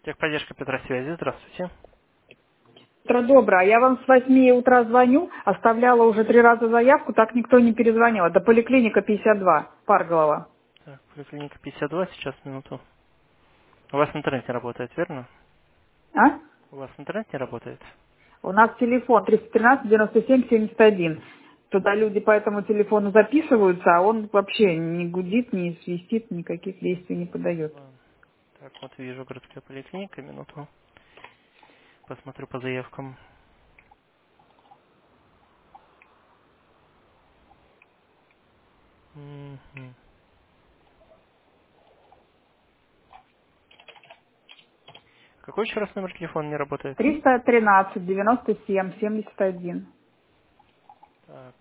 Техподдержка Петросвязи, здравствуйте. Утро доброе. Я вам с 8 утра звоню, оставляла уже 3 раза заявку, так никто не перезвонил. Это поликлиника 52, Парголова. Так, поликлиника 52, сейчас минуту. У вас интернет не работает, верно? А? У вас интернет не работает? У нас телефон 313-97-71. Туда люди по этому телефону записываются, а он вообще не гудит, не свистит, никаких действий не подает. Ладно. Так, вот вижу городская поликлиника, минуту. Посмотрю по заявкам. Мгм. Какой еще раз номер телефона не работает? 313-97-71. Так,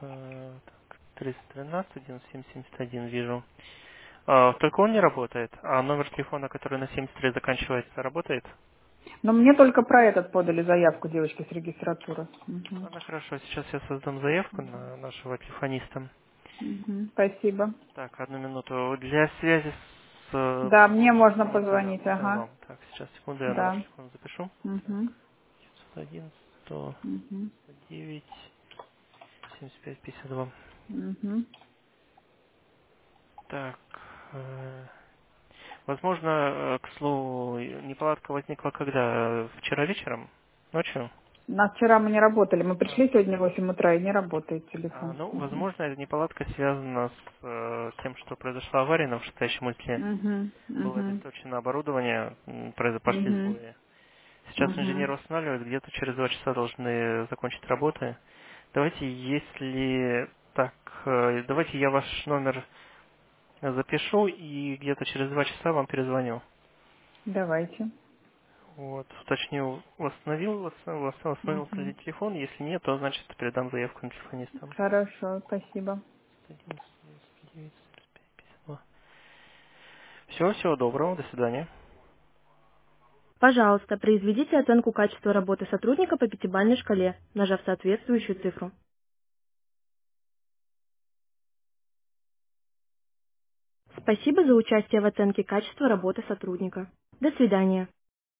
313 9771 вижу. Только он не работает, а номер телефона, который на 73 заканчивается, работает? Но мне только про этот подали заявку девочки с регистратуры. Мгм. Ладно, хорошо, сейчас я создам заявку на нашего телефониста. Мгм. Спасибо. Так, одну минуту. Для связи с Да, мне можно сотрудниками, да, позвонить, можно ага. вам. Так, сейчас, секунду, я номер Да. телефона запишу. Так, Угу. 901 100 Угу. 9 75 52. Угу. Так, возможно, к слову, неполадка возникла когда? Вчера вечером? Ночью? У нас вчера мы не работали. Мы А, пришли сегодня в 8 утра и не работает телефон. ну, Угу. возможно, эта неполадка связана с тем, что произошла авария на вышестоящем узле. Угу. Было Угу. обесточено оборудование, пошли Угу. сбои. Сейчас Угу. инженер восстанавливает, где-то через 2 часа должны закончить работы. Давайте, если так, давайте я ваш номер запишу и где-то через 2 часа вам перезвоню. Давайте. Вот, уточню, восстановился Угу. ли телефон, если нет, то значит передам заявку на телефониста. Хорошо, спасибо. 111-95-52. Все, всего доброго, до свидания. Пожалуйста, произведите оценку качества работы сотрудника по пятибалльной шкале, нажав соответствующую цифру. Спасибо за участие в оценке качества работы сотрудника. До свидания.